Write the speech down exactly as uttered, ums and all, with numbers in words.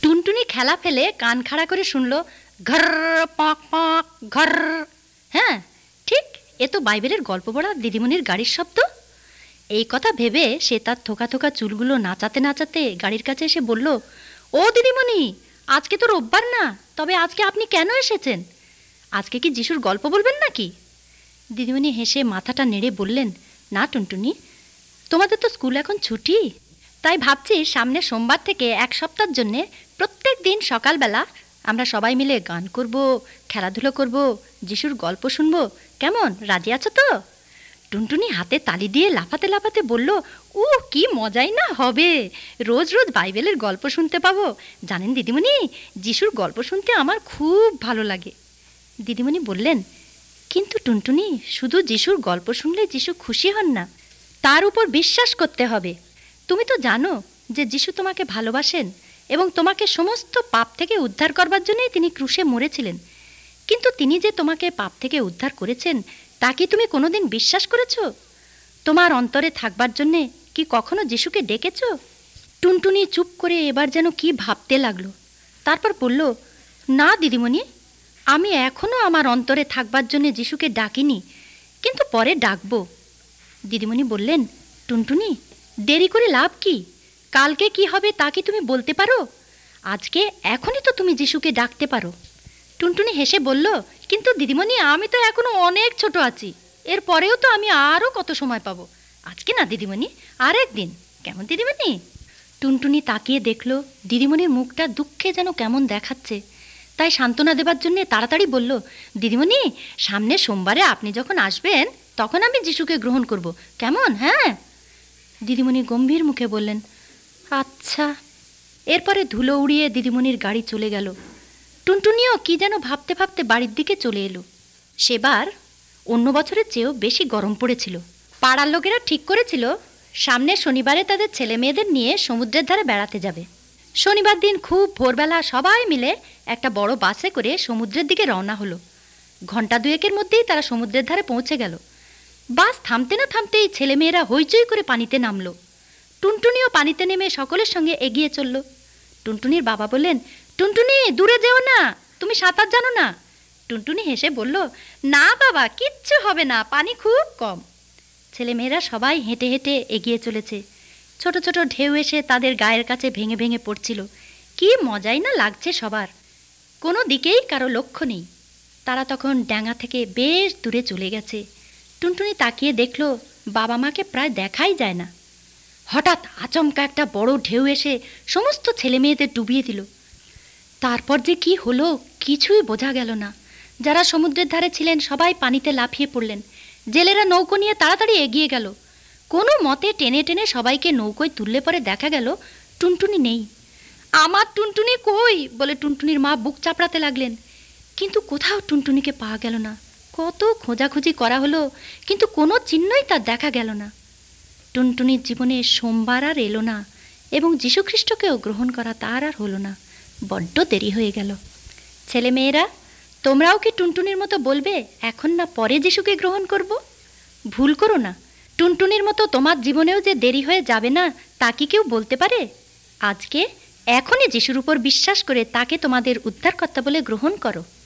টুনটুনি খেলা ফেলে কান খাড়া করে শুনল, ঘর পক পক ঘর। হ্যাঁ ঠিক, এ তো বাইবেলের গল্প পড়া দিদিমণির গাড়ির শব্দ। এই কথা ভেবে সে তার থোকা থোকা চুলগুলো নাচাতে নাচাতে গাড়ির কাছে এসে বলল, ও দিদিমণি, আজকে তো রোববার না, তবে আজকে আপনি কেন এসেছেন? আজকে কি যিশুর গল্প বলবেন নাকি? দিদিমণি হেসে মাথাটা নেড়ে বললেন, না টুনটুনি, তোমাদের তো স্কুল এখন ছুটি, তাই ভাবছি সামনে সোমবার থেকে এক সপ্তাহের জন্যে প্রত্যেক দিন সকালবেলা আমরা সবাই মিলে গান করব, খেলাধুলো করব, যিশুর গল্প শুনব। কেমন, রাজি আছো তো? টুনটুনি হাতে তালি দিয়ে লাফাতে লাফাতে বলল, ও কি মজাই না হবে, রোজ রোজ বাইবেলের গল্প শুনতে পাবো। জানেন দিদিমণি, যিশুর গল্প শুনতে আমার খুব ভালো লাগে। দিদিমণি বললেন, কিন্তু টুনটুনি, শুধু যিশুর গল্প শুনলে যিশু খুশি হন না, তার উপর বিশ্বাস করতে হবে। তুমি তো জানো যে যিশু তোমাকে ভালোবাসেন এবং তোমাকে সমস্ত পাপ থেকে উদ্ধার করবার জন্যই তিনি ক্রুশে মরেছিলেন। কিন্তু তিনি যে তোমাকে পাপ থেকে উদ্ধার করেছেন তা কি তুমি কোনোদিন বিশ্বাস করেছ? তোমার অন্তরে থাকবার জন্যে কি কখনো যিশুকে ডেকেছ? টুনটুনি চুপ করে এবার যেন কি ভাবতে লাগলো। তারপর বলল, না দিদিমণি, আমি এখনও আমার অন্তরে থাকবার জন্যে যিশুকে ডাকিনি, কিন্তু পরে ডাকবো। দিদিমণি বললেন, টুনটুনি, দেরি করে লাভ কি? কালকে কি হবে তা কি তুমি বলতে পারো? আজকে এখনই তো তুমি যিশুকে ডাকতে পারো। টুনটুনি হেসে বলল, কিন্তু দিদিমণি, আমি তো এখনো অনেক ছোট আছি, এর পরেও তো আমি আরও কত সময় পাবো। আজকে না দিদিমণি, আর একদিন, কেমন দিদিমণি? টুনটুনি তাকিয়ে দেখল দিদিমণির মুখটা দুঃখে যেন কেমন দেখাচ্ছে, তাই সান্ত্বনা দেবার জন্যে তাড়াতাড়ি বলল, দিদিমণি, সামনে সোমবারে আপনি যখন আসবেন তখন আমি যিশুকে গ্রহণ করব, কেমন? হ্যাঁ। দিদিমণি গম্ভীর মুখে বললেন, আচ্ছা। এরপরে ধুলো উড়িয়ে দিদিমণির গাড়ি চলে গেল। টুনটুনিও কি যেন ভাবতে ভাবতে বাড়ির দিকে চলে এলো। সেবার অন্য বছরের চেয়েও বেশি গরম পড়েছিল। পাড়ার লোকেরা ঠিক করেছিল সামনের শনিবারে তাদের ছেলে মেয়েদের নিয়ে সমুদ্রের ধারে বেড়াতে যাবে। শনিবার দিন খুব ভোরবেলা সবাই মিলে একটা বড় বাসে করে সমুদ্রের দিকে রওনা হলো। ঘণ্টা দুয়েকের মধ্যেই তারা সমুদ্রের ধারে পৌঁছে গেল। বাস থামতে না থামতেই ছেলেমেয়েরা হইচই করে পানিতে নামলো। টুনটুনিও পানিতে নেমে সকলের সঙ্গে এগিয়ে চলল। টুনটুনির বাবা বললেন, টুনটুনি, দূরে যেও না, তুমি সাঁতার জানো না। টুনটুনি হেসে বলল, না বাবা, কিচ্ছু হবে না, পানি খুব কম। ছেলেমেয়েরা সবাই হেঁটে হেঁটে এগিয়ে চলেছে। ছোট ছোট ঢেউ এসে তাদের গায়ের কাছে ভেঙে ভেঙে পড়ছিল। কি মজাই না লাগছে সবার, কোনো দিকেই কারো লক্ষ্য নেই। তারা তখন ডাঙা থেকে বেশ দূরে চলে গেছে। টুনটুনি তাকিয়ে দেখল বাবা মাকে প্রায় দেখাই যায় না। হঠাৎ আচমকা একটা বড় ঢেউ এসে সমস্ত ছেলে মেয়েদের ডুবিয়ে দিল। তারপর যে কি হলো কিছুই বোঝা গেল না। যারা সমুদ্রের ধারে ছিলেন সবাই পানিতে লাফিয়ে পড়লেন। জেলেরা নৌকো নিয়ে তাড়াতাড়ি এগিয়ে গেল। কোনো মতে টেনে টেনে সবাইকে নৌকোয় তুললে পরে দেখা গেল টুনটুনি নেই। আমার টুনটুনি কই বলে টুনটুনির মা বুক চাপড়াতে লাগলেন, কিন্তু কোথাও টুনটুনিকে পাওয়া গেল না। কত খোঁজাখুঁজি করা হলো, কিন্তু কোনো চিহ্নই তার দেখা গেল না। টুনটুনির জীবনে সোমবার আর এলো না এবং যীশুখ্রিস্টকেও গ্রহণ করা তার আর হলো না। বড্ড দেরি হয়ে গেল। ছেলেমেয়েরা, তোমরাও কি টুনটুনির মতো বলবে এখন না পরে যিশুকে গ্রহণ করব? ভুল করো না। টুনটুনির মতো তোমার জীবনেও যে দেরি হয়ে যাবে না তা কি কেউ বলতে পারে? আজকে এখনই যিশুর উপর বিশ্বাস করে তাকে তোমাদের উদ্ধারকর্তা বলে গ্রহণ করো।